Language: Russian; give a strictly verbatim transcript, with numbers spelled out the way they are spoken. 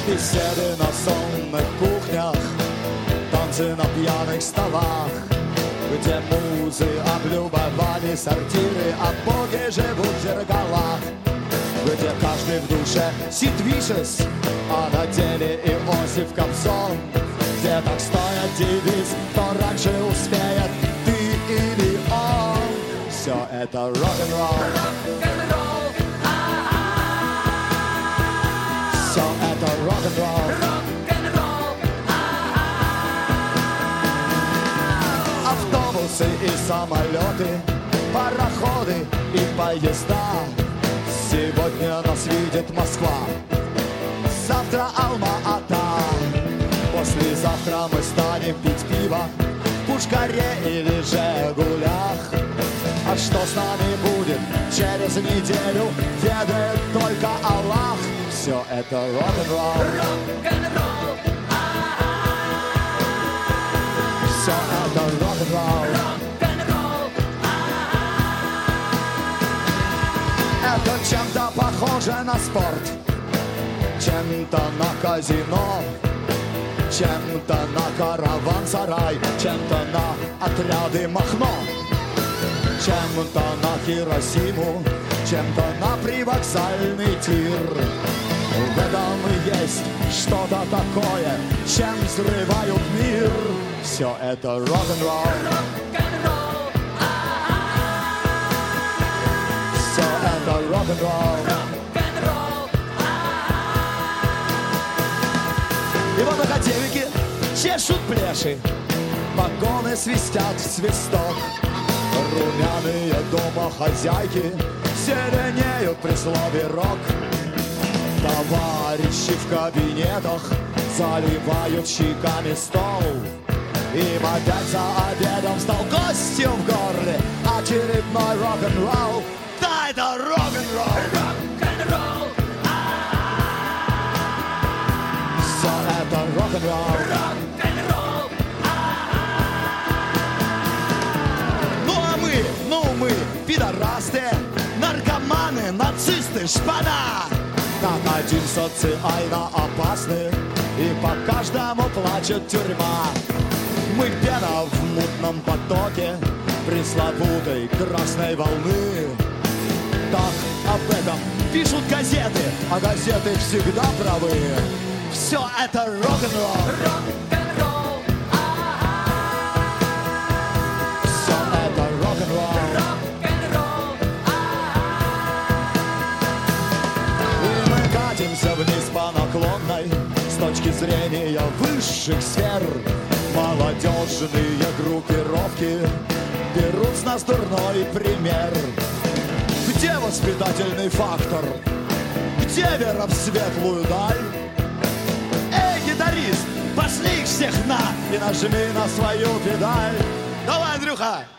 Беседы на сонных кухнях, танцы на пьяных столах, где музы облюбовали сортиры, а боги живут в зеркалах, где каждый в душе Сид Вишес, а на деле Иосиф Кобзон, где так стоят девиз, кто раньше успеет, ты или он. Все это рок-н-ролл. Все это рок-н-ролл. Автобусы и самолеты, пароходы и поезда. Сегодня нас видит Москва, завтра Алма-Ата. Послезавтра мы станем пить пиво в Пушкаре или Жигулях. А что с нами будет через неделю, ведает только Аллах. Все это рок-н-ролл. Рок-н-ролл. Все это рок-н-ролл. Рок-н-ролл. Это чем-то похоже на спорт, чем-то на казино, чем-то на караван-сарай, чем-то на отряды Махно, чем-то на Хиросиму, чем-то на привокзальный тир. В этом есть что-то такое, чем взрывают мир. Все это рок-н-ролл. Рок-н-ролл. Все это рок-н-ролл. Рок-н-ролл. И вот академики чешут плеши, вагоны свистят в свисток. Румяные домохозяйки зеленеют при слове рок. Товарищи в кабинетах заливают щеками стол. Им опять за обедом стал гостем в горле очередной рок-н-ролл. Да, это рок-н-ролл. Рок-н-ролл. Все это рок-н-ролл. Рок-н-ролл. Ну а мы, ну мы, пидорасты, наркоманы, нацисты, шпана. Как один социально опасный, и по каждому плачет тюрьма. Мы пена в мутном потоке пресловутой красной волны. Так об этом пишут газеты, а газеты всегда правы. Все это рок-н-ролл. Рок-н-ролл. Все это рок-н-ролл. Катимся вниз по наклонной с точки зрения высших сфер. Молодежные группировки берут с нас дурной пример. Где воспитательный фактор? Где вера в светлую даль? Эй, гитарист, пошли их всех на и нажми на свою педаль. Давай, Андрюха!